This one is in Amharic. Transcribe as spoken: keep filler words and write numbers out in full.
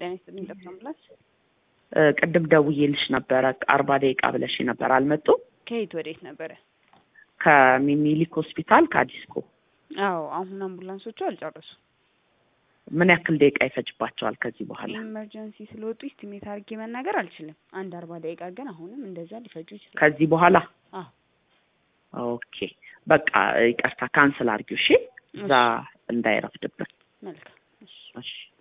ዳይስ እንደምታምላስ ቅድም ደውዬልሽ ነበር አርባ ደቂቃ ብለሽ ነበር አልመጡ ከየት ወዴት ነበር ከሚኒሊክ ሆስፒታል ከአዲስኮ አዎ አሁን አምቡላንሶቹ አልጨረሱ ምን ያክል ደቂቃ ይፈጅባቸዋል ከዚህ በኋላ ኢመርጀንሲ ስለወጡ ኢስቲሜት አድርጌ መናገር አልችልም አንድ አርባ ደቂቃ ግን አሁንም እንደዛ ሊፈጁ ይችላል ከዚህ በኋላ አዎ ኦኬ በቃ ይቅርታ ካንሰል አድርጊው እሺ እዛ እንዳይረፍድብን መልካም እሺ እሺ